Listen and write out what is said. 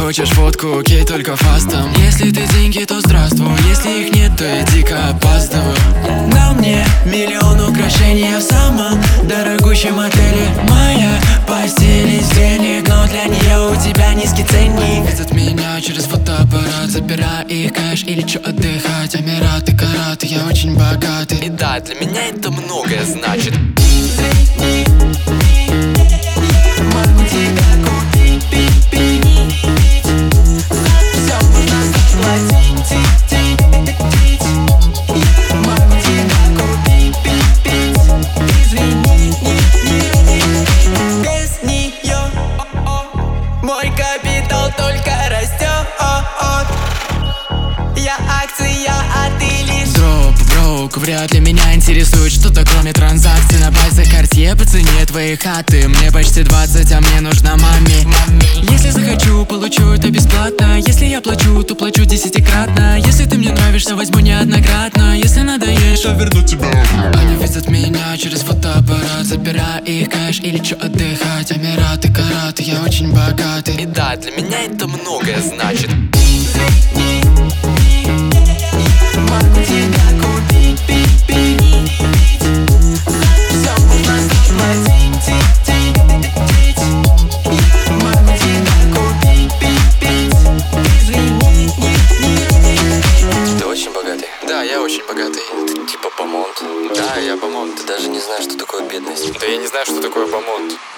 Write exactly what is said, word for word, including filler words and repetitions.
хочешь водку, кей только фастом. Если ты деньги, то здравствуй, если их нет, то я дико опаздываю. На мне миллион украшений, я в самом дорогущем отеле. Моя постель из денег, но для нее у тебя низкий ценник. Видят меня через фотоаппарат, забирай их кэш или чё отдыхать. Эмираты, Караты, я очень богатый. И да, для меня это многое значит. Могу тебя купить, пить, пить. За всё можно заплатить. Могу тебя купить, пить, пить. Извини, без неё мой капитал только растет. Я акция, а ты лишь дроп, брок. Вряд ли меня интересует что-то кроме транзакций. На пальцах Cartier по цене твоей хаты. Мне почти двадцать, а мне нужна маме. Если захочу, получу это бесплатно. Если я плачу, то плачу десятикратно. Если ты мне нравишься, возьму неоднократно. Если надоешь, то верну тебя. Они видят меня через фотоаппарат, забирай их кэш или чё отдыхать. Эмираты, Караты, я очень богатый. И да, для меня это многое значит. Могу тебя купить, пить, пить. За всё можно заплатить. Могу тебя купить, пить, пить. Извини. Ты очень богатый? Да, я очень богатый. Ты типа помонт? Да, я помонт. Ты даже не знаешь, что такое бедность. Да я не знаю, что такое помонт.